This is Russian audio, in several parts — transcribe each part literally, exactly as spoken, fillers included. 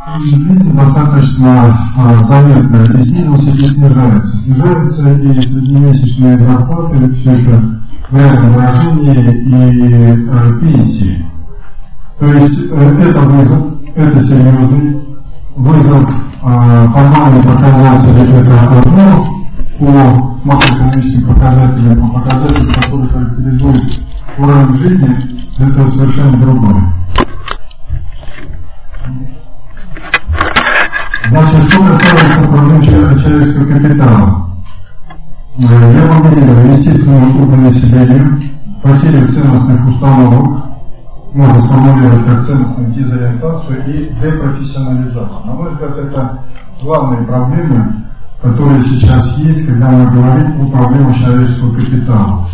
Жизнь достаточно а, заметная, и снизился, и снижается. Снижаются и среднемесячные зарплаты, все это в реальном выражении, и а, пенсии. То есть э, это вызов, это серьезный вызов, а, формальные показатели это одно, по макроэкономическим показателям, по показателям, которые характеризуют уровень жизни, это совершенно другое. Значит, что касается проблем человеческого капитала, я выделил естественную убыль населения, потерю ценностных установок, можно сформулировать как ценностную дезориентацию и депрофессионализацию. На мой взгляд, это главные проблемы, которые сейчас есть, когда мы говорим о проблемах человеческого капитала.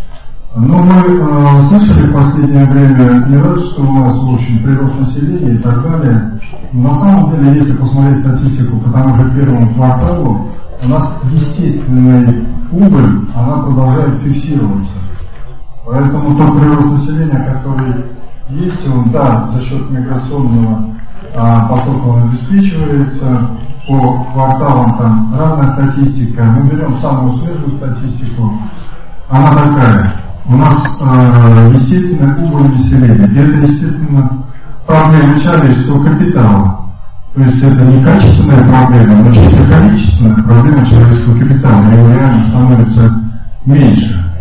Но мы э, слышали в последнее время не раз, что у нас, в общем, прирост населения и так далее. На самом деле, если посмотреть статистику по тому же первому кварталу, у нас естественная убыль, она продолжает фиксироваться. Поэтому тот прирост населения, который есть, он, да, за счет миграционного а, потока он обеспечивается, по кварталам там разная статистика. Мы берем самую свежую статистику, она такая. У нас э, естественная убыль населения. И это, естественно, проблема человеческого капитала. То есть это не качественная проблема, но чисто количественная проблема человеческого капитала. Его реально становится меньше.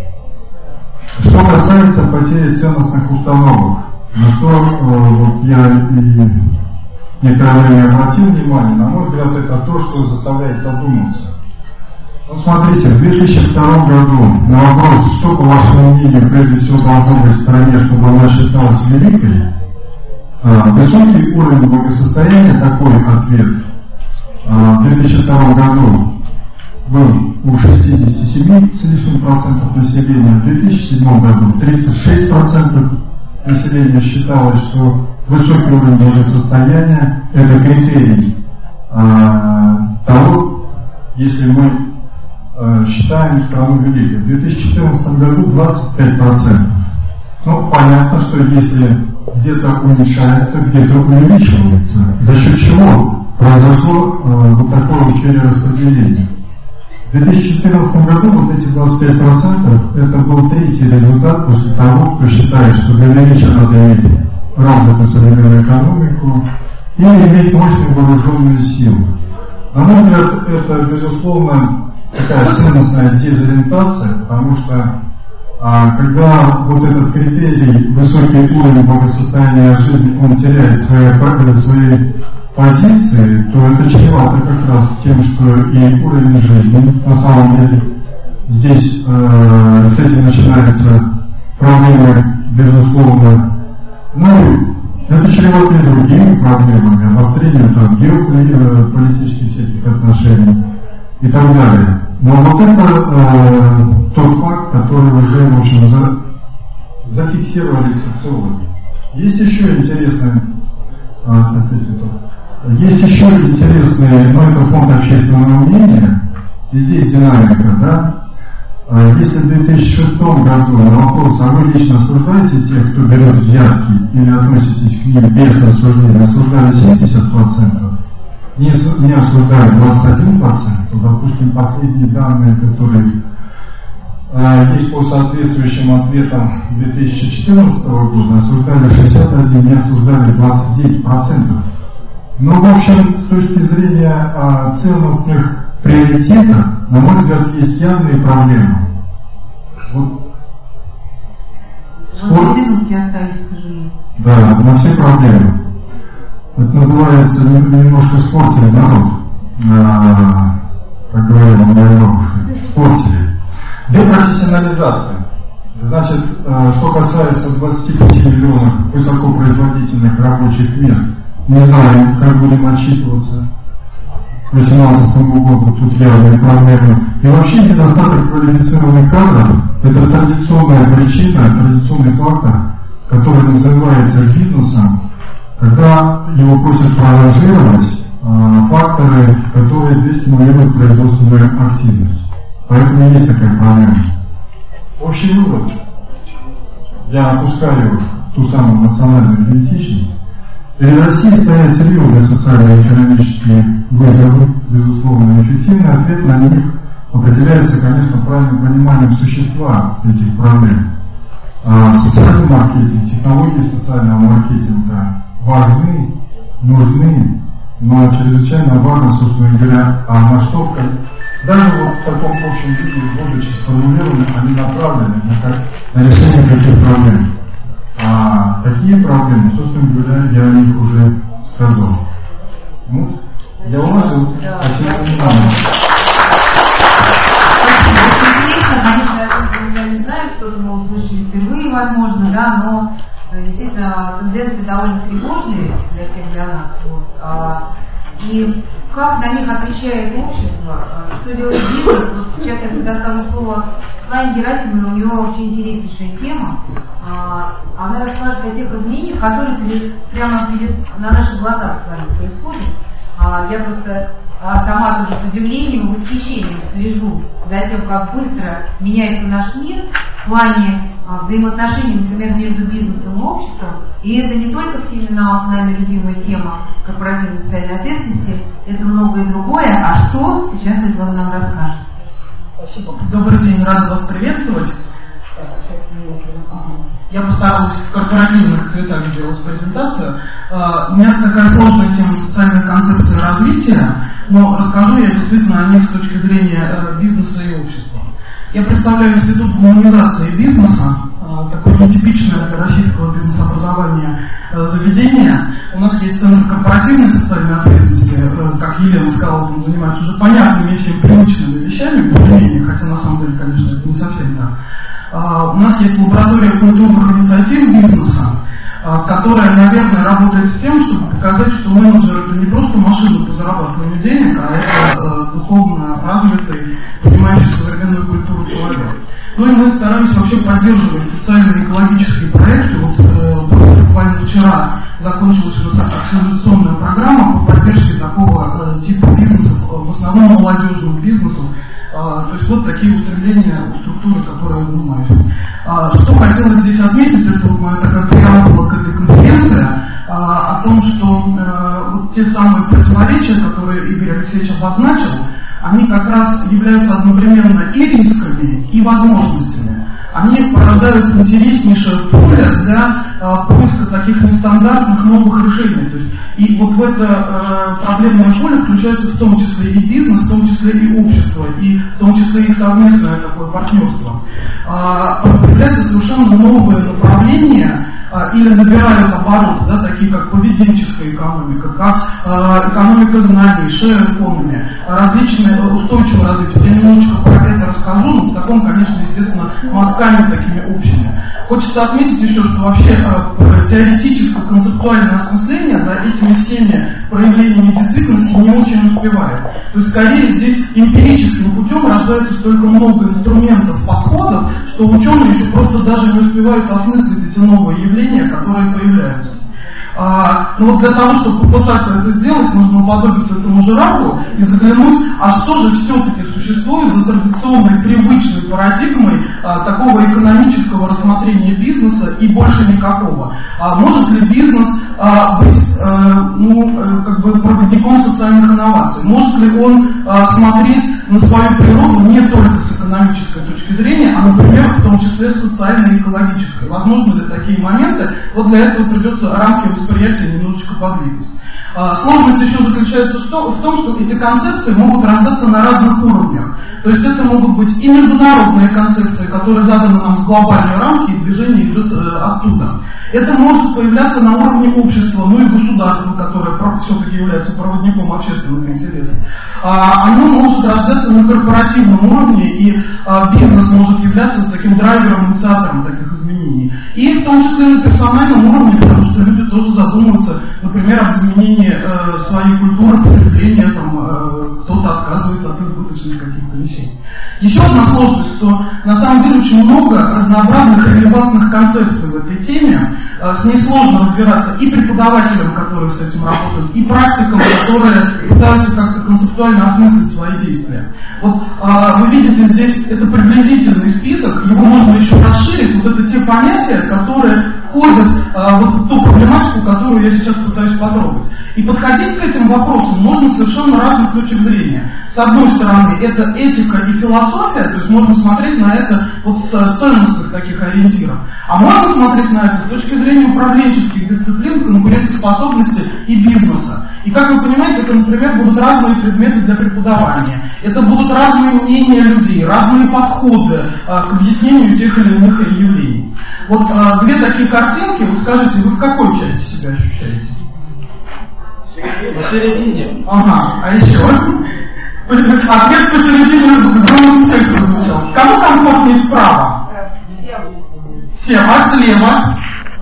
Что касается потери ценностных установок, на что э, вот я и некоторое время обратил внимание, на мой взгляд, это то, что заставляет задуматься. Ну, смотрите, в две тысячи втором году на вопрос, что, по вашему мнению, прежде всего должно быть в стране, чтобы она считалась великой, э, высокий уровень благосостояния, такой ответ, э, в две тысячи втором году был у шестьдесят семь с лишним процентов населения, в две тысячи седьмом году тридцать шесть процентов населения считалось, что высокий уровень благосостояния – это критерий э, того, если мы э, считаем страну великой. В две тысячи четырнадцатом году двадцать пять процентов. Ну, понятно, что если где-то уменьшается, где-то увеличивается, за счет чего произошло э, вот такое вот перераспределение. В две тысячи четырнадцатом году вот эти двадцать пять процентов это был третий результат после того, кто считает, что для величия надо иметь развитую современную экономику или иметь мощные вооруженные силы. На мой взгляд, это, безусловно, такая ценностная дезориентация, потому что а, когда вот этот критерий, высокий уровень благосостояния жизни, он теряет свои, свои позиции, то это чревато как раз тем, что и уровень жизни, на самом деле, здесь э, с этим начинаются проблемы, безусловно. Ну, это чревато и другими проблемами, обострением там, геополитических всяких отношений и так далее. Но вот это э, тот факт, который уже, в общем, за, зафиксировали социологи. Есть еще интересный, а, есть еще интересный, но это фонд общественного мнения, и здесь динамика, да. Если в две тысячи шестом году на вопрос, а вы лично осуждаете тех, кто берет взятки, или относитесь к ним без осуждения, осуждали семьдесят процентов, не, не осуждали двадцать один процент, то, допустим, последние данные, которые э, есть по соответствующим ответам две тысячи четырнадцатого года, осуждали шестьдесят один процент, не осуждали двадцать девять процентов. Но, в общем, с точки зрения э, ценностных приоритетов, на мой взгляд, есть явные проблемы. Вот. Скоро... минутки остались, к сожалению. Да, на все проблемы. Это называется немножко спортили народ, а, как говорил Майнов, спортили. Депрофессионализация. Значит, что касается двадцати пяти миллионов высокопроизводительных рабочих мест, не знаю, как будем отчитываться. К две тысячи восемнадцатому году тут явные проблемы. И вообще недостаток квалифицированных кадров – это традиционная причина, традиционный фактор, который называется бизнесом, когда его просят проанализировать э, факторы, которые дестимулируют производственную активность. Поэтому есть такая проблема. Общий вывод. Я опускаю ту самую национальную идентичность. Перед Россией стоят серьезные социально-экономические вызовы, безусловно, эффективный ответ на них определяется, конечно, правильным пониманием существа этих проблем. А социальный маркетинг, технологии социального маркетинга важны, нужны, но чрезвычайно важно, собственно говоря, а на что, даже вот в таком общем виде, будучи сформулированы, они направлены на, на решение каких проблем. А какие проблемы, собственно говоря, я о них уже сказал. Ну, я уложил. Спасибо. Интересно, конечно, я не знаю, что-то мы услышали впервые, возможно, да, но действительно тенденции довольно тревожные для всех, для нас. Вот. А, и как на них отвечает общество, что делает бизнес? Вот сейчас я предоставлю слово Светлане Герасимовой, у нее очень интереснейшая тема. А, она расскажет о тех изменениях, которые перед, прямо перед, на наших глазах с вами происходят. А, я просто а, сама тоже с удивлением и восхищением слежу за тем, как быстро меняется наш мир в плане а, взаимоотношений, например, между бизнесом и обществом. И это не только всеми нами любимая тема корпоративной социальной ответственности, это многое другое. А что, сейчас Светлана нам расскажет. Спасибо. Добрый день, рада вас приветствовать. Я постаралась в корпоративных цветах сделать презентацию. У меня такая сложная тема социальной концепции развития, но расскажу я действительно о них с точки зрения бизнеса и общества. Я представляю Институт гуманизации бизнеса, такое нетипичное для российского бизнес-образования заведение. У нас есть Центр корпоративной социальной ответственности, как Елена сказала, он занимается уже понятными и всем привычными вещами, более-менее, хотя на самом деле, конечно, это не совсем так. У нас есть лаборатория культурных инициатив бизнеса, которая, наверное, работает с тем, чтобы показать, что менеджер – это не просто машина по зарабатыванию денег, а это духовно развитый, понимающий современную культуру человек. Ну и мы стараемся вообще поддерживать социальные и экологические проекты. Вот э, буквально вчера закончилась у нас акселерационная программа по поддержке такого э, типа бизнесов, в основном молодежных бизнесов. А, то есть вот такие устремления у структуры, которой я занимаюсь. А, что хотелось здесь отметить, это вот моя такая преамбула к этой конференции, а, о том, что а, вот те самые противоречия, которые Игорь Алексеевич обозначил, они как раз являются одновременно и рисками, и возможностями. Они порождают интереснейшее поле для э, поиска таких нестандартных новых решений. То есть, и вот в это э, проблемное поле включается в том числе и бизнес, в том числе и общество, и в том числе и совместное такое партнерство. Э, появляются совершенно новые направления, или набирают обороты, да, такие как поведенческая экономика, как э, экономика знаний, шер-экономия, различные устойчивые развития. Я немножечко про это расскажу, но в таком, конечно, естественно, мазками такими общими. Хочется отметить еще, что вообще э, теоретическое, концептуальное осмысление за этими всеми проявлениями действительности не очень успевает. То есть, скорее, здесь эмпирическим путем рождается столько много инструментов, подходов, что ученые еще просто даже не успевают осмыслить эти новые явления, которые появляются. А, но вот для того, чтобы попытаться это сделать, нужно уподобиться этому жирафу и заглянуть, а что же все-таки существует за традиционной, привычной парадигмой а, такого экономического рассмотрения бизнеса и больше никакого. А может ли бизнес а, быть а, ну, как бы проводником социальных инноваций? Может ли он а, смотреть на свою природу не только с экономической точки зрения, а, например, в том числе с социальной и экологической? Возможно ли такие моменты? Вот для этого придется рамки восприятия немножечко подвигать. А, сложность еще заключается что, в том, что эти концепции могут рождаться на разных уровнях. То есть это могут быть и международные концепции, которые заданы нам с глобальной рамки, и движение идет э, оттуда. Это может появляться на уровне общества, ну и государства, которое все-таки является проводником общественных интересов. А, оно может рождаться на корпоративном уровне, и а, бизнес может являться таким драйвером, инициатором таких изменений. И в том числе на персональном уровне, потому что люди тоже задумываются, например, об изменении э, своей культуры потребления, там, э, кто-то отказывается от избыточных каких-то вещей. Еще одна сложность, что на самом деле очень много разнообразных релевантных концепций в этой теме. С ней сложно разбираться и преподавателям, которые с этим работают, и практикам, которые пытаются как-то концептуально осмыслить свои действия. Вот вы видите здесь, это приблизительный список, его можно еще расширить. Вот это те понятия, которые входят а, вот в ту проблематику, которую я сейчас пытаюсь потрогать. И подходить к этим вопросам можно с совершенно разных точек зрения. С одной стороны, это этика и философия, то есть можно смотреть на это вот с ценностных таких ориентиров. А можно смотреть на это с точки зрения управленческих дисциплин, конкурентоспособности и бизнеса. И как вы понимаете, это, например, будут разные предметы для преподавания. Это будут разные мнения людей, разные подходы а, к объяснению тех или иных явлений. Вот а, две такие картинки, вот скажите, вы в какой части себя ощущаете? Посередине. Ага, а еще? Ответ посередине в секторе звучал. Кому комфортнее справа? Все, а слева?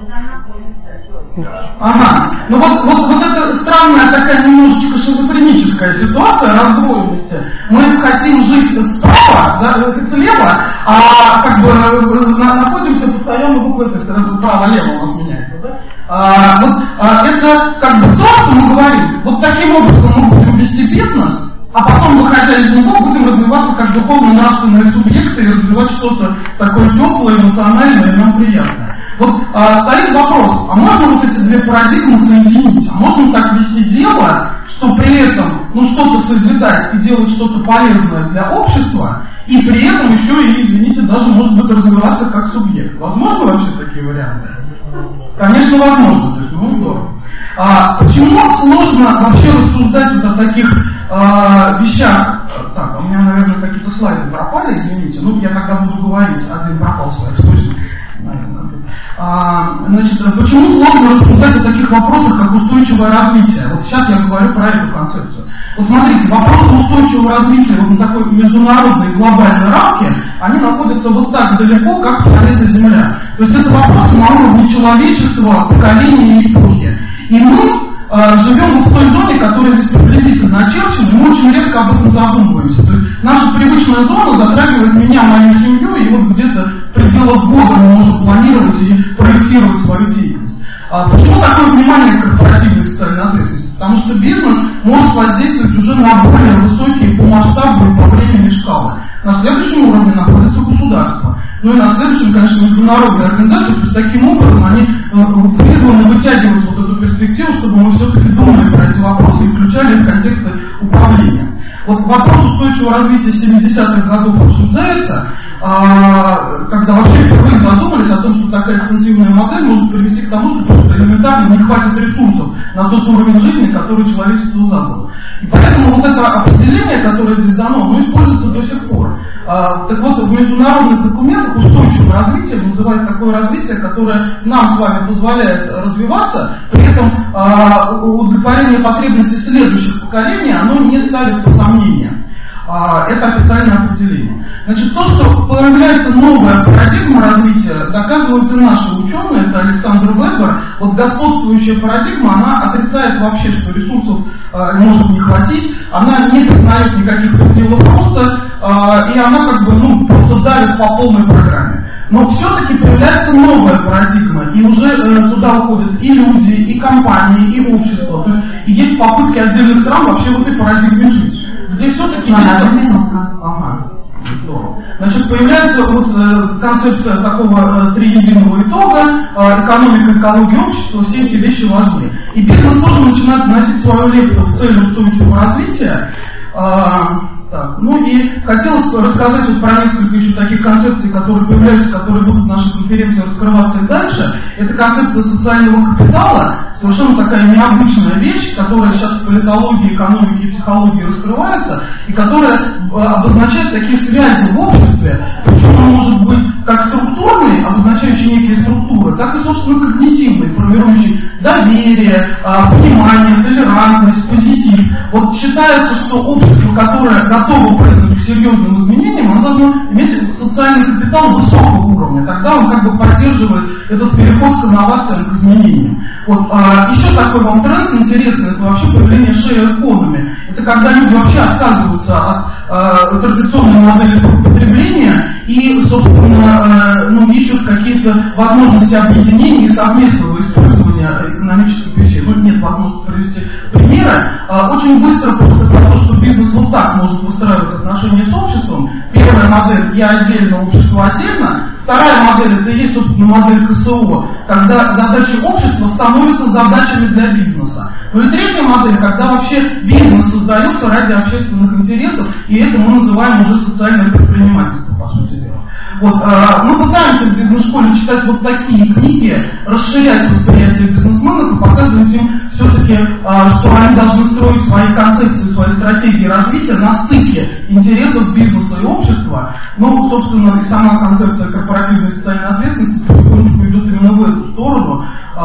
Ага, ну вот, вот, вот это странная такая немножечко шизофреническая ситуация раздвоенности. Мы хотим жить справа, да, слева, а как бы на, находимся постоянно в этой стороне, право-лево у нас меняется, да? А, вот, а, это как бы то, что мы говорим. Вот таким образом мы будем вести бизнес, а потом, выходя из него, будем развиваться как духовно-нравственные субъекты и развивать что-то такое теплое, эмоциональное и нам приятное. Вот а, стоит вопрос, а можно вот эти две парадигмы соединить? А можно так вести дело, что при этом ну, что-то созидать и делать что-то полезное для общества, и при этом еще и, извините, даже может быть развиваться как субъект? Возможно вообще такие варианты? Конечно, возможно, то есть, ну, здорово. А, почему сложно вообще рассуждать вот о таких а, вещах? Так, у меня, наверное, какие-то слайды пропали, извините. Ну, я тогда буду говорить, один пропал слайд, точно. А, значит, почему сложно рассуждать о таких вопросах, как устойчивое развитие? Вот сейчас я говорю про эту концепцию. Вот смотрите, вопросы устойчивого развития вот на такой международной глобальной рамке, они находятся вот так далеко, как планета Земля. То есть это вопросы на уровне человечества, поколения и эпохи. И мы э, живем вот в той зоне, которая здесь приблизительно очерчена, и мы очень редко об этом задумываемся. То есть наша привычная зона затрагивает меня, мою семью, и вот где-то в пределах года мы можем планировать и проектировать свою деятельность. А почему такое внимание к корпоративной социальной ответственности? Потому что бизнес может воздействовать уже на более высокие по масштабу и по времени шкалы. На следующем уровне находится государство. Ну и на следующем, конечно, международные организации, то есть таким образом они призваны вытягивать вот эту перспективу, чтобы мы все-таки думали про эти вопросы и включали их в контексты управления. Вот вопрос устойчивого развития семидесятых годов обсуждается, когда вообще впервые задумались о том, что такая экстенсивная модель может привести к тому, что просто элементарно не хватит ресурсов на тот уровень жизни, который человечество задало. И поэтому вот это определение, которое здесь дано, оно используется до сих пор. А, так вот, в международных документах устойчивое развитие называют такое развитие, которое нам с вами позволяет развиваться, при этом а, удовлетворение потребностей следующих поколений, оно не ставит под сомнение. А, это официальное определение. Значит, то, что появляется новая парадигма развития, доказывают и наши ученые, это Александр Вебер. Вот господствующая парадигма, она отрицает вообще, что ресурсов э, может не хватить, она не признает никаких пределов роста, э, и она как бы, ну, просто давит по полной программе. Но все-таки появляется новая парадигма, и уже э, туда уходят и люди, и компании, и общество. То есть и есть попытки отдельных стран вообще в этой парадигме жить, где все-таки есть... Ага. Значит, появляется вот, э, концепция такого э, триединого итога, э, экономика, экология, общество, все эти вещи важны. И бизнес тоже начинает вносить свою лепту в цель устойчивого развития. Э, так, ну и хотелось рассказать вот про несколько еще таких концепций, которые появляются, которые будут в нашей конференции раскрываться и дальше. Это концепция социального капитала, совершенно такая необычная вещь, которая сейчас в политологии, экономике и психологии раскрывается, и которая обозначает такие связи в обществе, причем он может быть как структурный, обозначающий некие структуры, так и, собственно, когнитивный, формирующий доверие, понимание, толерантность, позитив. Вот считается, что общество, которое готово прыгнуть к серьезным изменениям, оно должно иметь социальный капитал высокого уровня, тогда он как бы поддерживает этот переход к инновациям, к изменениям. Вот, а, еще такой вам тренд интересный, это вообще появление share economy. Это когда люди вообще отказываются от а, традиционной модели потребления и, собственно, а, ну, ищут какие-то возможности объединения и совместного использования экономических вещей. Ну, нет возможности привести примеры. А, очень быстро просто про то, что бизнес вот так может выстраивать отношения с обществом. Первая модель – я отдельно, общество отдельно. Вторая модель, это и есть, собственно, модель ка эс о, когда задачи общества становятся задачами для бизнеса. Ну и третья модель, когда вообще бизнес создается ради общественных интересов, и это мы называем уже социальное предпринимательство, по сути дела. Вот, э, мы пытаемся в бизнес-школе читать вот такие книги, расширять восприятие бизнесменов и показывать им все-таки, э, что они должны строить свои концепции, свои стратегии развития на стыке интересов бизнеса и общества. Ну, собственно, и сама концепция корпоративной социальной ответственности потихонечку идет именно в эту сторону, э,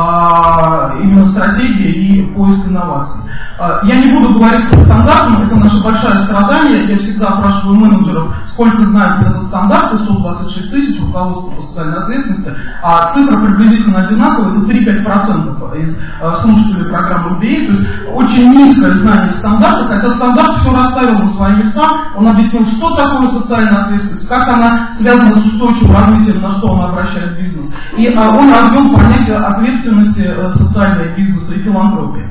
именно стратегия и поиск инноваций. Э, я не буду говорить по стандартам, это наше большое страдание. Я всегда опрашиваю менеджеров, сколько знают этот стандарт, сто двадцать шесть тысяч руководства по социальной ответственности, а цифра приблизительно одинаковая, это три-пять процентов из э, слушателей программы эм би эй, то есть очень низкое знание стандарта, хотя стандарт все расставил на свои места, он объяснил, что такое социальная ответственность, как она связана с устойчивым развитием, на что он обращает бизнес, и э, он развил понятие ответственности э, социальной бизнеса и филантропии.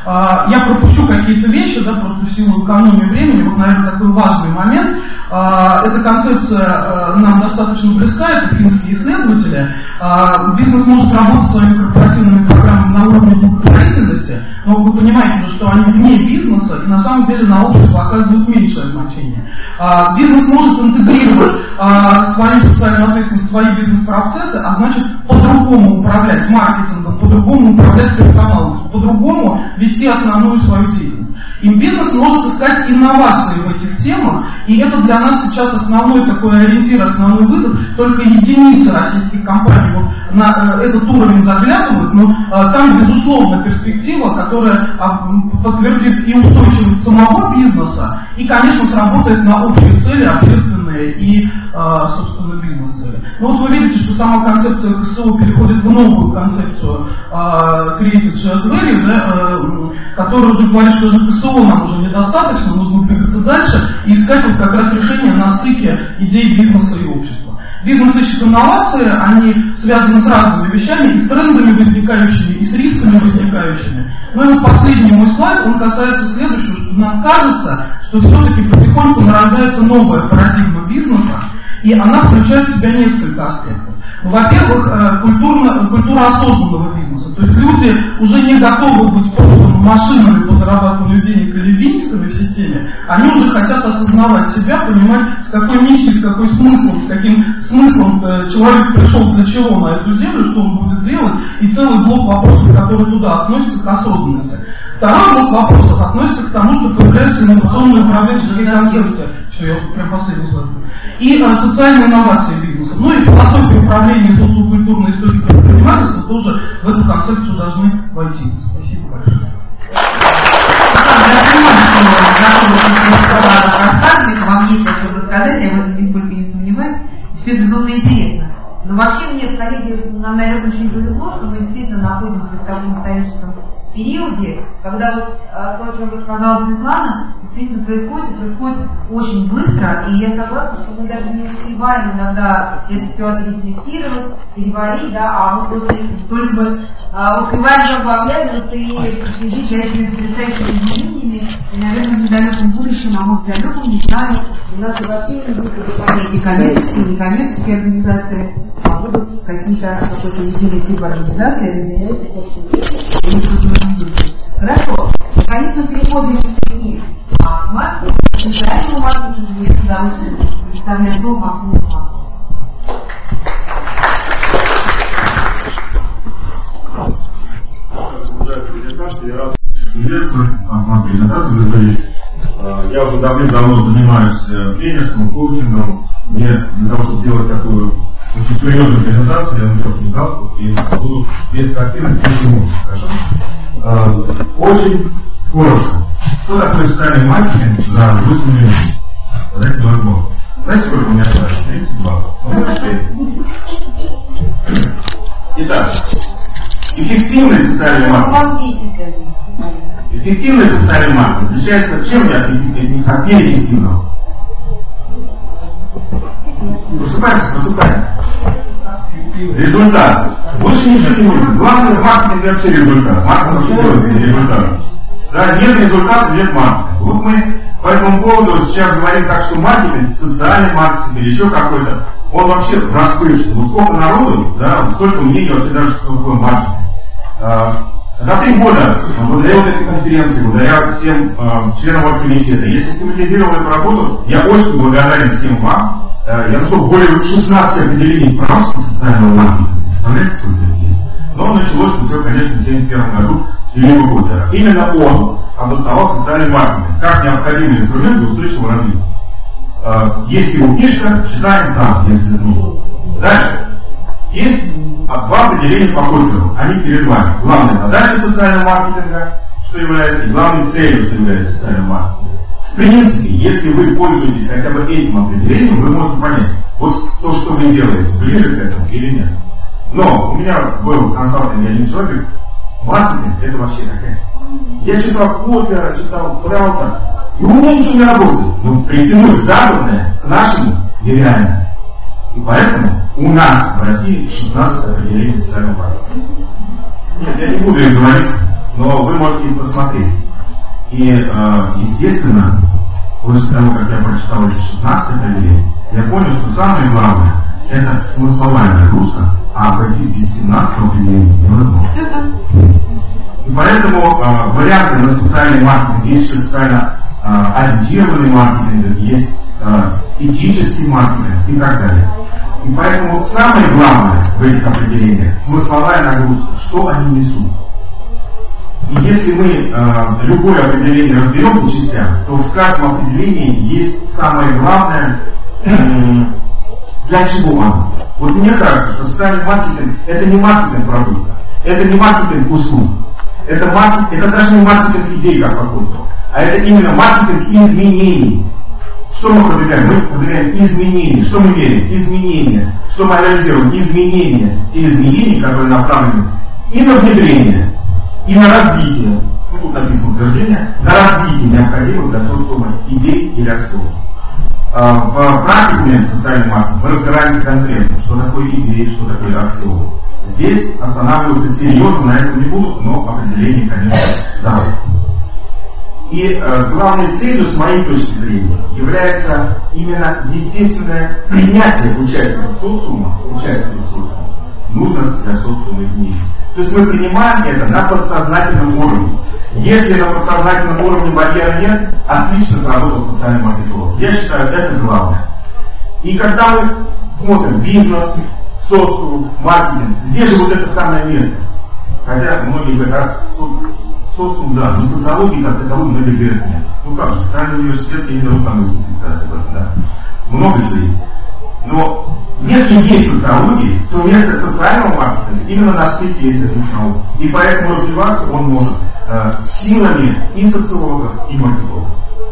Я пропущу какие-то вещи, да, просто в силу экономии времени. Вот, наверное, такой важный момент. Эта концепция нам достаточно близка, это финские исследователи. Бизнес может работать своими корпоративными программами на уровне благотворительности, но вы понимаете уже, что они вне бизнеса и на самом деле на общество оказывают меньшее значение. Бизнес может интегрировать свою социальную ответственность в свои бизнес-процессы, а значит по-другому управлять маркетингом, по-другому управлять персоналом, по-другому вести основную свою деятельность. И бизнес может искать инновации в этих темах, и это для нас сейчас основной такой ориентир, основной вызов. Только единицы российских компаний вот на э, этот уровень заглядывают, но э, там, безусловно, перспектива, которая э, подтвердит и устойчивость самого бизнеса, и, конечно, сработает на общие цели, общественные и, э, собственно, бизнес-цели. Но вот вы видите, что сама концепция ка эс о переходит в новую концепцию э, Created Shared Value, да, э, которая уже говорит, что же ка эс о нам уже недостаточно, нужно двигаться дальше и искать вот как раз решение на стыке идей бизнеса и общества. Бизнес ищет инновации, они связаны с разными вещами, и с трендами возникающими, и с рисками возникающими. Ну и вот последний мой слайд, он касается следующего, что нам кажется, что все-таки потихоньку нарождается новая парадигма бизнеса, и она включает в себя несколько аспектов. Во-первых, культура, культура осознанного бизнеса. То есть люди уже не готовы быть просто машинами по зарабатыванию денег или винтиками в системе. Они уже хотят осознавать себя, понимать, с какой миссией, с какой смыслом, с каким смыслом человек пришел для чего на эту землю, что он будет делать, и целый блок вопросов, которые туда относятся к осознанности. Второй блок вопросов относится к тому, что появляются инновационные управленческие концепции. Все, я прям последний слайд. И а, социальные инновации бизнеса. Ну и философия управления и социокультурной истории предпринимательства тоже в эту концепцию должны войти. Спасибо большое. Я понимаю, что рассказываете, вам есть о чем рассказать, я в этом нисколько не сомневаюсь. Все безумно интересно. Но вообще мне, коллеги, нам, наверное, очень повезло, что мы действительно находимся в таком историческом периоде, когда вот то, о чем рассказала Светлана, действительно происходит, и происходит очень быстро, и я согласна, что мы даже не успеваем иногда эту ситуацию рефлексировать, переварить, да, а мы вот только бы а, успеваем как бы оглядываться и следить за этими потрясающими изменениями, и, наверное, в недалеком будущем, а может, в далеком, не знаю, у нас вообще не будут понятия коммерческие, некоммерческие организации, а будут какие-то, какой-то единый тип организации, разделяющие или что-то. Хорошо. Наконец мы переходим к такие маркетингу. Центральному маркетингу я с удовольствием представляю слово Максиму Славу. Я рад приветствовать вам презентацию. Я уже давным-давно занимаюсь тренерством, коучингом. Мне для того, чтобы сделать такую очень серьезную презентацию, я надел галстук и буду без картинок, без эмоций. Хорошо? Очень коротко. Что такое социальный маркетинг за восемь минут? Задать невозможно. Знаете, сколько у меня осталось? тридцать два. Итак, эффективный социальный маркетинг. Эффективный социальный маркетинг отличается чем от неэффективного? Просыпайтесь, просыпайтесь. Результат. Больше ничего не нужно. Главное в маркетинге вообще результат. Маркетинг вообще делается результатом. Да, нет результата, нет маркетинга. Вот мы По этому поводу сейчас говорим так, что маркетинг, социальный маркетинг или еще какой-то, он вообще расплывчатый. Вот сколько народу, да, столько мнений вообще даже, что такое маркетинг. За три года, благодаря вот этой конференции, благодаря всем э, членам оргкомитета, я систематизировал эту работу, я очень благодарен всем вам. Э, я нашел более шестнадцати определений просто социального маркетинга. Представляете, сколько это есть? Но началось все, конечно, в семьдесят первом году с Вильяма Котлера. Именно он обосновал социальный маркетинг как необходимый инструмент для устойчивого развития. Э, есть его книжка, читаем там, если это нужно. Дальше. Есть два определения по Котлеру. Они перед вами. Главная задача социального маркетинга, что является, и главной целью, что является социальным маркетингом. В принципе, если вы пользуетесь хотя бы этим определением, вы можете понять, вот то, что вы делаете, ближе к этому или нет. Но у меня был в консалтинге один человек, маркетинг это вообще такая. Я читал Котлера, читал Траутера, и у меня ничего не работает. Но притянуть западное к нашему нереально. И поэтому у нас в России шестнадцать определений социального маркетинга. Нет, я не буду их говорить, но вы можете их посмотреть. И, э, естественно, после того, как я прочитал эти шестнадцать определений, я понял, что самое главное – это смысловая нагрузка, а обойти без семнадцатого определения невозможно. И поэтому э, варианты на социальный маркетинг есть еще социально э, ориентированный маркетинг, есть э, этический маркетинг и так далее. И поэтому самое главное в этих определениях – смысловая нагрузка, что они несут. И если мы э, любое определение разберем по частям, то в каждом определении есть самое главное, э, для чего оно. Вот мне кажется, что социальный маркетинг – это не маркетинг продукта, это не маркетинг услуг, это, маркетинг, это даже не маркетинг идей как какой-то, а это именно маркетинг изменений. Что мы продвигаем? Мы продвигаем изменения. Что мы верим? Изменения. Что мы анализируем? Изменения. И изменения, которые направлены и на внедрение, и на развитие. Ну, тут написано утверждение. На развитие необходимых для социума идей или аксиом. В практике социального маркетинга мы разбираемся конкретно, что такое идеи, что такое аксиом. Здесь останавливаться серьезно на этом не будут, но определение, конечно, да. И э, главной целью, с моей точки зрения, является именно естественное принятие участников социума, участников социума, нужных для социума изменений. То есть мы принимаем это на подсознательном уровне. Если на подсознательном уровне барьера нет, отлично сработал социальный маркетолог. Я считаю, это главное. И когда мы смотрим бизнес, социум, маркетинг, где же вот это самое место? Хотя многие говорят, социум, да, но социологии как таковой многие говорят нет. Ну как же, социальный университет я не даю там выступить, да. Много чего есть. Но если есть социология, то место социального маркетинга именно на стыке этих двух наук. И поэтому развиваться он может э, силами и социологов, и маркетологов.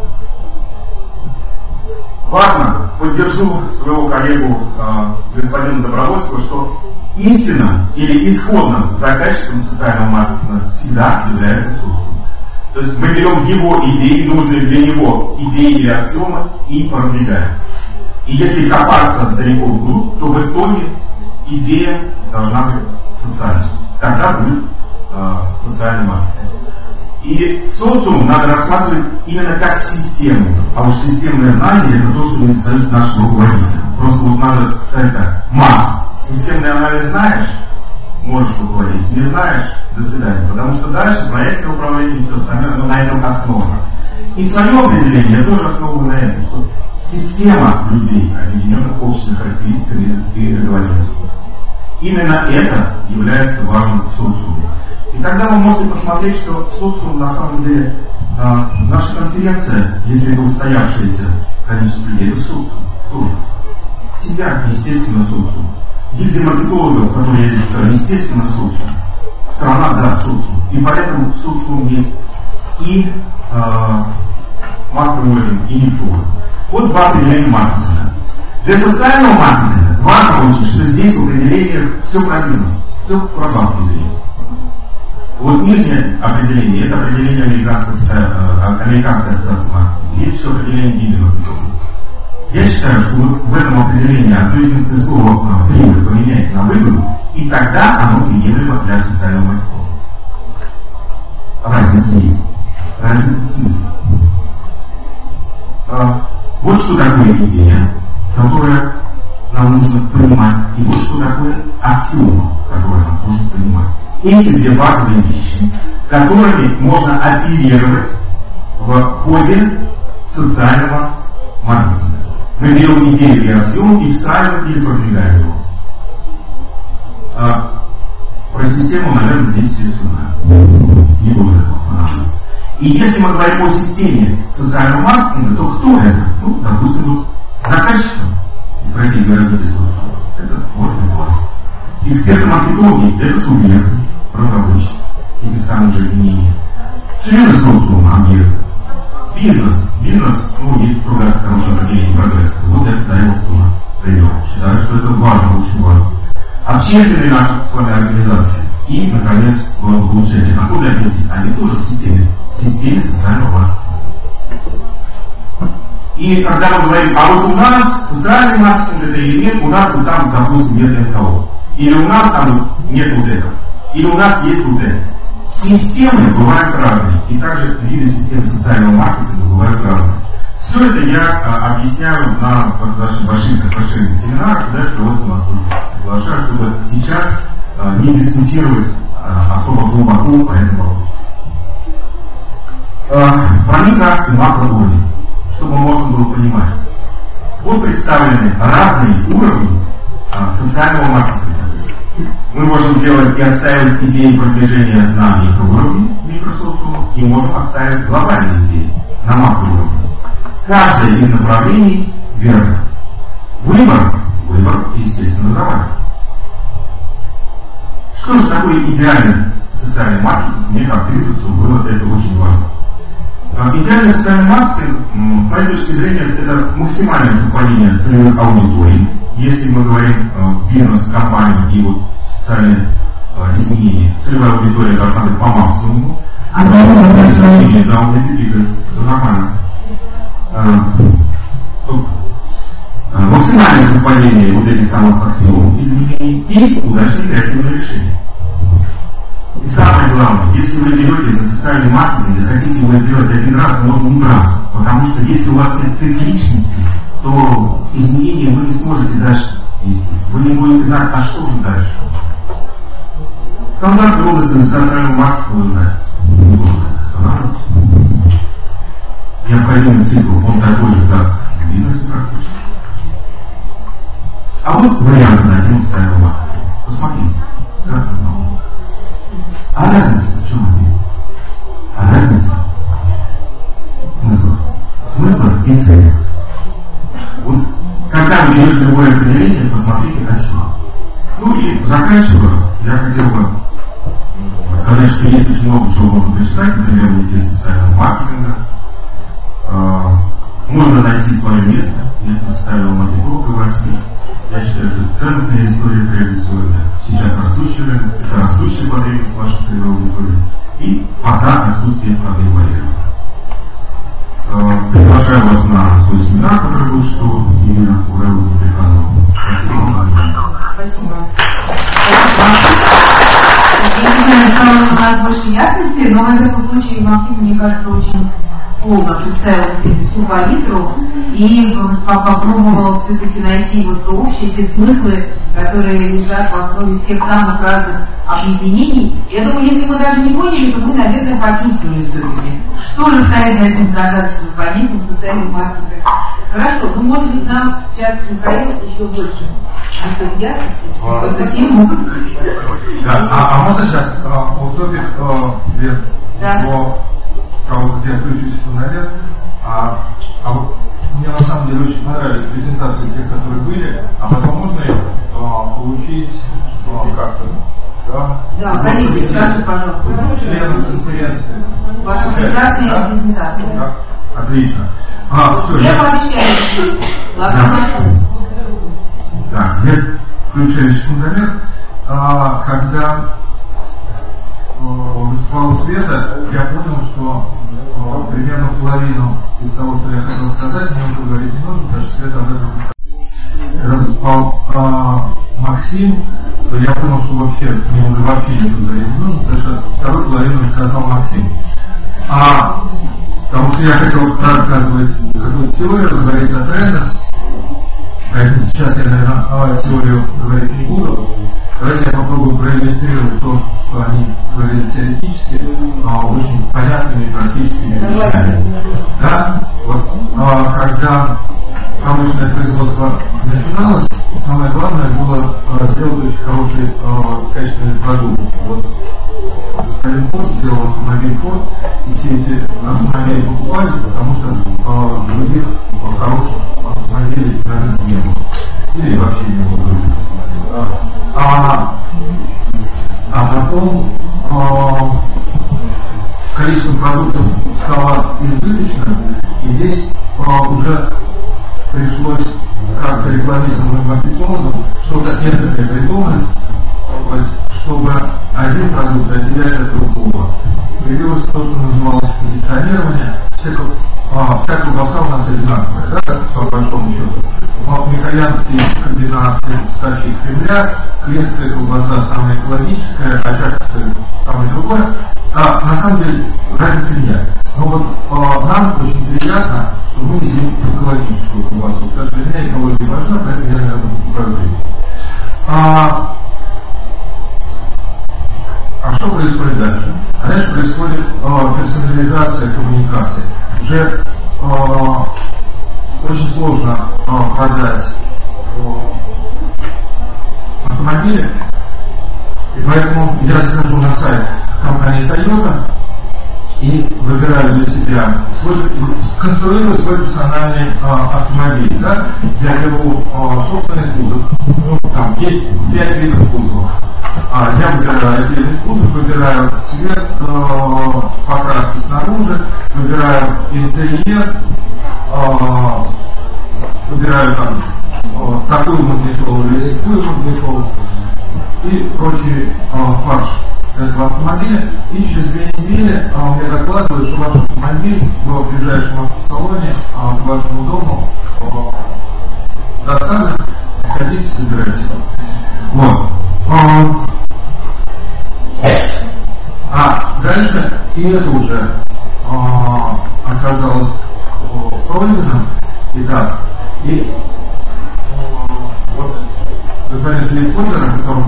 Важно, поддержу своего коллегу э, господина Добровольского, что истинным или исходным заказчиком социального маркетинга всегда является социум. То есть мы берем его идеи, нужные для него идеи или аксиомы, и продвигаем. И если копаться далеко вглубь, то в итоге идея должна быть социальной. Тогда будет э, социальный маркетинг. И социум надо рассматривать именно как систему. А уж системное знание это то, что не достает нашим руководителям. Просто вот надо сказать так. Масс. Системный анализ знаешь, можешь руководить. Не знаешь, до свидания. Потому что дальше проектное управление и все остальное, но на этом основано. И свое определение я тоже основано на этом, что система людей, объединенных общими характеристиками и договоренностью. Именно это является важным в социуме. И тогда вы можете посмотреть, что социум на самом деле, э, наша конференция, если это устоявшееся количество людей, это социум тоже. Себя, естественно, социум. Гильдия маркетологов, которые я здесь, естественно, социум. Страна, да, социум. И поэтому социум есть и э, макроуровень, и микроуровень. Вот два определения маркетинга. Для социального маркетинга важно очень, что здесь в определениях все про бизнес, все про два определения. Вот нижнее определение, это определение Американской, американской ассоциации маркетинга. Есть еще определение гильдии маркетологов. Я считаю, что вот в этом определении одно единственное слово «прибыль» поменяйте на «выгоду», и тогда оно приемлемо для социального маркетинга. Разница есть. Разница в смысле. что такое идея, которая нам нужно понимать, и вот что такое аксиома, которую нам нужно понимать. Эти две базовые вещи, которыми можно оперировать в ходе социального маркетинга. Мы берем идею и аксиому и встраиваем или продвигаем его. А, про систему, наверное, здесь все знают. Не буду этого останавливаться. И если мы говорим о системе социального маркетинга, то кто это? Ну, допустим, вот заказчиком стратегии развития собственного. Это может быть вас. Эксперты-маркетологи – это субъекты, разработчики этих самых же изменений. Члены структурного объекта. Бизнес. Бизнес, ну, есть другая хорошая определение прогресса. Вот я туда его тоже привел. Считаю, что это важно, очень важно. Общественные наши с вами организации. И, наконец, получение. Откуда объяснить? Они тоже в системе, в системе социального маркетинга. И когда мы говорим, а вот у нас социальный маркетинг это или нет, у нас вот там, допустим, нет эн ка о. Или у нас там нет вот этого. Или у нас есть вот это. Системы бывают разные. И также виды систем социального маркетинга бывают разные. Все это я а, объясняю на наших больших расширенных семинарах, куда я с удовольствием вас приглашаю, чтобы сейчас а, не дискутировать а, особо глубоко по этому вопросу. А, про микро и макроуровень, чтобы можно было понимать. Вот представлены разные уровни а, социального маркетинга. Мы можем делать и отстаивать идеи продвижения на микроуровне микросоциума, и можем отстаивать глобальные идеи на макроуровне. Каждое из направлений верно. Выбор, выбор, естественно, за вами. Что же такое идеальный социальный маркетинг? Мне как тридцать было это очень важно. Идеальный социальный маркетинг, с моей точки зрения, это максимальное совпадение целевых аудиторий. Если мы говорим бизнес-компании и вот социальные изменения, целевая аудитория должна быть по максимуму. А да, у меня пикает, это нормально. Максимальное совпадение вот этих самых аксиом изменений и удачные креативные решения. И самое главное, если вы берете за социальный маркетинг и хотите его сделать один раз, можно убраться. Потому что если у вас нет цикличности, то изменения вы не сможете дальше вести. Вы не будете знать, а что же дальше. Стандартные области социального маркетинга вы знаете. Не буду останавливаться. Необходимый цикл, он такой же, как в бизнесе практически. А вот варианты на тему социального маркетинга. Посмотрите, как это много. А разница в чем они? А разница в смыслах. В смыслах и целях. Вот, когда вы берете любое определение, посмотрите, о чем. Ну и заканчивая, я хотел бы сказать, что есть очень много чего можно прочитать, например, в мире социального маркетинга. Можно найти свое место, если социального маркетолога в России. Я считаю, что это ценностная история, прежде всего, это сейчас растущий рынок, это растущая потребность вашей целевой аудитории и пока отсутствие входа и барьеров. Приглашаю вас на свой семинар, который будет, что именно у Рэла Мудриканова. Спасибо. Я не знаю, стало узнать больше ясности, но, во всяком случае, Максим, мне кажется, очень полно представил себе всю палитру и попробовал все-таки найти вот общие те смыслы, которые лежат в основе всех самых разных объединений. Я думаю, если мы даже не поняли, то мы, наверное, почувствовали все-таки, что же стоит за этим загадочным понятием социального маркетинга. Хорошо, ну, может быть, нам сейчас Михаил еще больше ясности в эту тему. Да, а, а можно сейчас уступить да. по кого-то я включусь в фонаря, а, а вот мне на самом деле очень понравились презентации тех, которые были, а потом можно их а, получить а, как-то, да? Да, коллеги, скажите, пожалуйста. Членам конференции. Ваша прекрасная да? презентация. Да? Отлично. А, все, я я пообещаю. Ладно. Да, я включаю секундомер, а, когда выступала Света, я понял, что э, примерно половину из того, что я хотел сказать, мне уже говорить не нужно, потому что Света об этом когда выступал э, Максим, то я понял, что вообще мне уже вообще ничего говорить не нужно, потому что вторую половину сказал Максим. А Потому что я хотел рассказывать какую-то теорию, говорить о трендах. Поэтому сейчас я, наверное, теорию говорить не буду. Давайте я попробую проиллюстрировать то, что они говорили теоретически, очень понятными и практическими вещами. Да? Вот, когда промышленное производство начиналось, самое главное было сделать очень хороший качественный продукт. Вот господин Форд сделал автомобиль Форд, и все эти автомобили покупались, потому что других хороших автомобилей на рынке не было. Или вообще не было. А, а потом а, количество продуктов стало избыточным, и здесь а, уже пришлось как-то рекламистам и маркетологам что-то этакое придумать, чтобы один продукт отделять от другого. Появилось то, что называлось позиционирование. Всякого, а, вся колбаса у нас одинаковая, да, по большому счету. Михальянский комбинат поставщик Кремля, клетская колбаса самая экологическая, очаковская самая другая. А, на самом деле разницы нет. Но вот а, нам очень приятно, что мы едим экологическую колбасу. Потому что для меня экология важна, поэтому я, наверное, покупаю клетку. А, а что происходит дальше? А дальше происходит а, персонализация коммуникации. Уже а, очень сложно а, продать а, автомобили, и поэтому я захожу на сайт компании Toyota и выбираю для себя свой, конструирую свой персональный а, автомобиль. Да? Я беру а, собственный кузов, ну, там есть пять видов кузова. А, я выбираю отдельный кузов, выбираю цвет э, покраски снаружи, выбираю интерьер, э, выбираю там э, такую магнитолу или сякую магнитолу и прочий э, фарш этого автомобиля. И через две недели э, мне докладывают, что ваш автомобиль в ближайшем автосалоне э, к вашему дому э, доставлен, хотите, собирайте. Вот. А дальше и это уже а, оказалось пройдено. Итак, и а, вот господин Филипп Поттер, о котором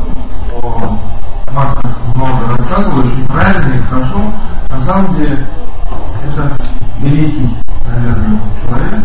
Макс много рассказывал, очень правильно и хорошо, на самом деле это великий, наверное, человек.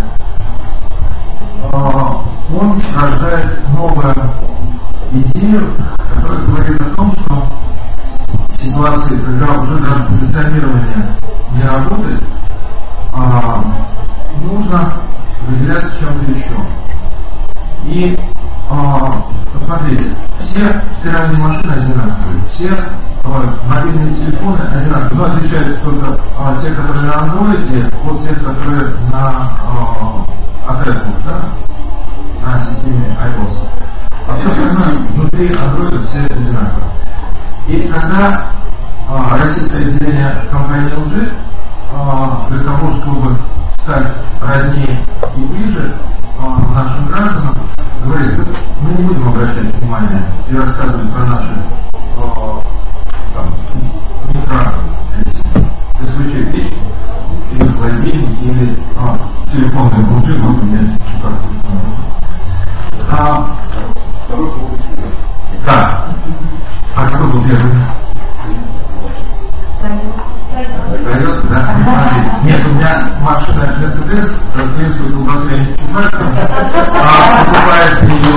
А, он рождает новую идею, которая говорит о том, что в ситуации, когда уже даже позиционирование не работает, а, нужно выделяться чем-то еще. И а, посмотрите, все стиральные машины одинаковые, все а, мобильные телефоны одинаковые, но отличаются только а, те, которые на Android, от тех, которые на а, от Apple, да, на системе iOS. А все остальное внутри Android все одинаково. И когда а, российское отделение компании эл джи а, для того, чтобы стать роднее и ближе а, нашим гражданам, говорит, мы не будем обращать внимание и рассказывать про наши а, там, микро эс вэ че печки или холодильники, или а, телефонные глуши, мы поменять а, да. А какой был первый? Toyota, да? Смотрите. Нет, у меня машина Mercedes, клиентскую колбасу я не покупаю, а покупает ее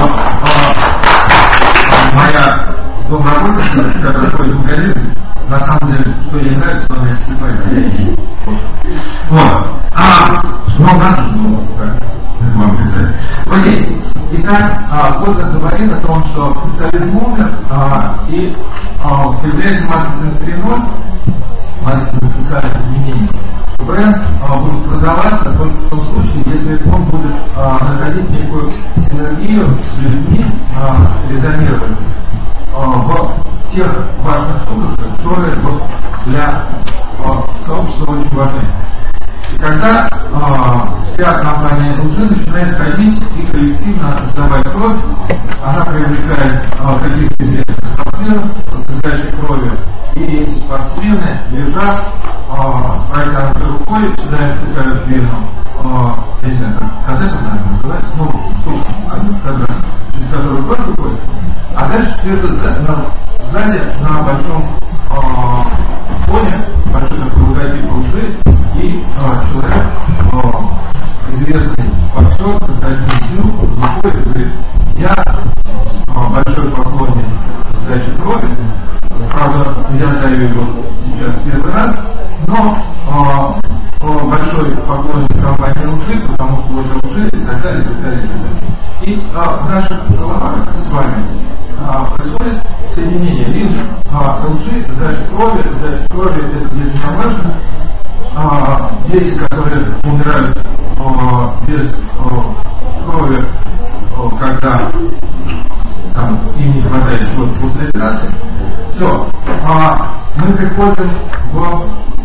а, моя домработница, которая ходит в магазин. На самом деле, что ей нравится, она меня покупает, а я ищу. Вот. А, ну, надо же, ну, как это вам представить. Окей. Итак, а, Поттер говорит о том, что капитализм умер, а, и а, появляется маркетинг три ноль, маркетинг социальных изменений. Бренд а, будет продаваться только в том случае, если он будет а, находить некую синергию с людьми, а, резонировать а, в тех важных штуках, которые вот, для а, сообщества очень важны. И когда а, вся компания эл джи начинает ходить и коллективно сдавать кровь. Она привлекает а, каких-то известных спортсменов к сдаче крови. И эти спортсмены лежат а, с протянутой рукой, сюда втыкают в вену, а, я не знаю, как это, наверное, называется, ну, штука, когда, через которую кровь выходит. А дальше все это сзади на большом а, фоне, большой такой логотип эл джи, и а, человек, а, известный боксер, Константин Зюк, выходит и говорит: я а, большой поклонник сдачи крови, правда, я сдаю его сейчас первый раз, но а, большой поклонник компании эл джи, потому что вот эл джи и так далее, и так далее, и так далее. И а, в наших головах с вами а, происходит соединение линз а, эл джи, сдача крови, сдача крови, это для меня важно. А, дети, которые умирают а, без а, крови, а, когда там, им не хватает чего-то после операции, все, а, мы приходим в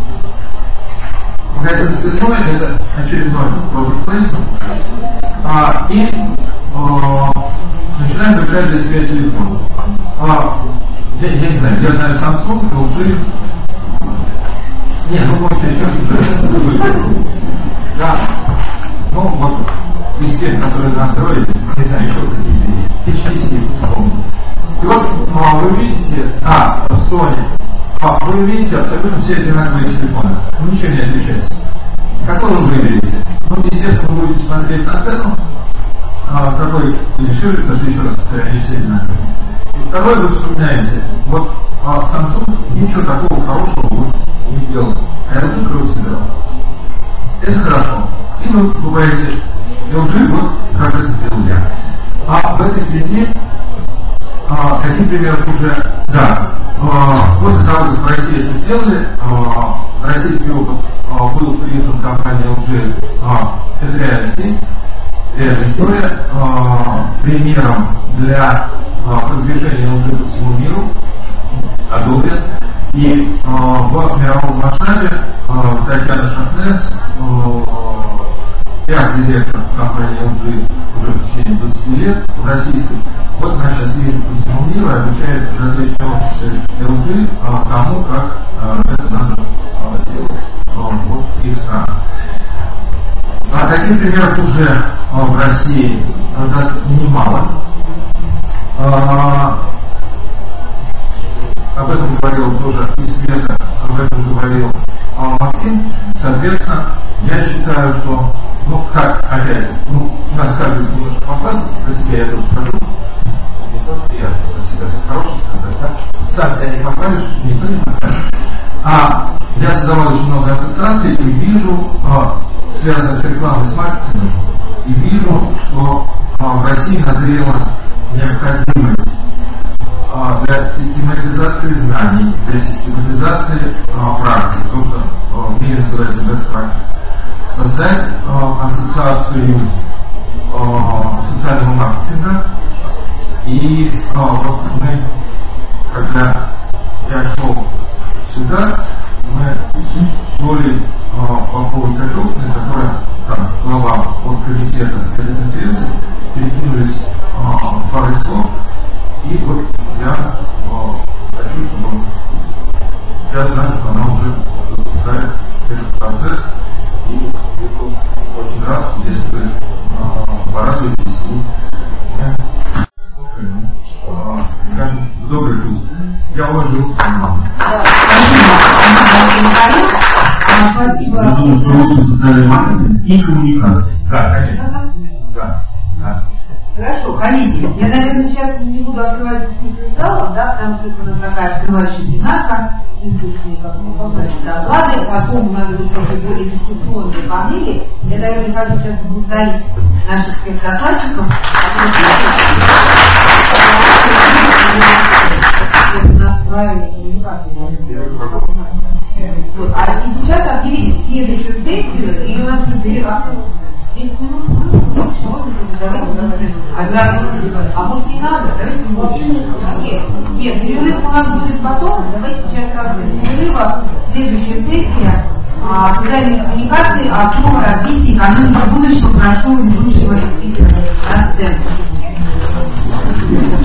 магазин связной, это очередной product placement, а, и а, начинаем выбирать для себя телефон. А, я, я не знаю, я знаю Samsung, эл джи. Не, ну вот еще что-то. Да. Ну вот из тех, которые на Android, не знаю, еще какие-то эйч ти си условно. И вот а, вы видите, а, Sony, а, вы видите абсолютно все одинаковые телефоны. Ничего не отличается. Какой вы выберете? Ну, естественно, вы будете смотреть на цену, а, какой дешевле, потому что, еще раз повторяю, они все одинаковые. И второе, вы вспоминаете, вот а, Samsung ничего такого хорошего вот не делал, а эл джи круто сделал. Это хорошо. И вы говорите: эл джи, вот как это сделал я. А в этой связи а, таких примеров уже, да, а, после того, как в России это сделали, а, российский опыт а, был признан компанией эл джи, а, это реально есть, реальная история, а, примером для а, продвижения эл джи по всему миру одобрен. И а, в мировом масштабе а, Татьяна Шахнес, пиар-директор компании эл джи уже в течение двадцати лет, в российской. Вот она сейчас ездит по всему миру и обучает различные офисы эл джи а, тому, как а, это надо а, делать а, в их странах. А таких примеров уже а, в России а, достаточно немало. А, об этом говорил тоже и Света, об этом говорил а, Максим. Соответственно, я считаю, что, ну, как, опять, ну, у нас каждый немножко попадает, про себя я тоже скажу. Не только я про себя хорошо сказать, да? Сам себя не поправишь, никто не поправишь. А я создавал очень много ассоциаций и вижу, а, связанных с рекламой, с маркетингом, и вижу, что а, в России назрела необходимость для систематизации знаний, для систематизации а, практик, то, что а, в мире называется best practice, создать а, ассоциацию а, социального маркетинга. И а, вот мы, когда я шел сюда, мы с Олей а, Поповой-Качевкиной, которая там глава от комитета этой конференции, перекинулись а, парой слов. И вот я о, хочу, чтобы я знаю, что она уже запускает этот процесс, и буду очень рад, если вы э, порадуетесь и э, скажем, добрый путь. Я уложил. Спасибо. Я думаю, что лучше социальный маркетинг и коммуникация. Да, конечно. Да, да. Хорошо, коллеги, я, наверное, сейчас не буду открывать дискуссию залов, да, потому что это у нас такая открывающая пленарка, дискуссии, как мы показали, доклады, потом у нас будут уже более дискуссионные панели. Я, наверное, хочу сейчас поблагодарить наших всех докладчиков, которые у нас правильная коммуникация. А и сейчас объявить следующую сессию, и у нас еще перерыв. десять минут? А может не надо? Давайте не Нет, нет, перерыв у нас будет потом. Давайте сейчас разберем. Перерыва, следующая сессия. А, федеральные коммуникации, основа развития экономики будущего. Прошу ведущего спикера.